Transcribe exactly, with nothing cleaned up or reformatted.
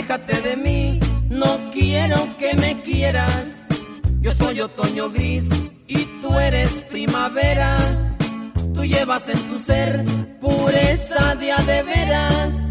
aléjate de mí, no quiero que me quieras. Yo soy otoño gris y tú eres primavera. Tú llevas en tu ser pureza de a de veras.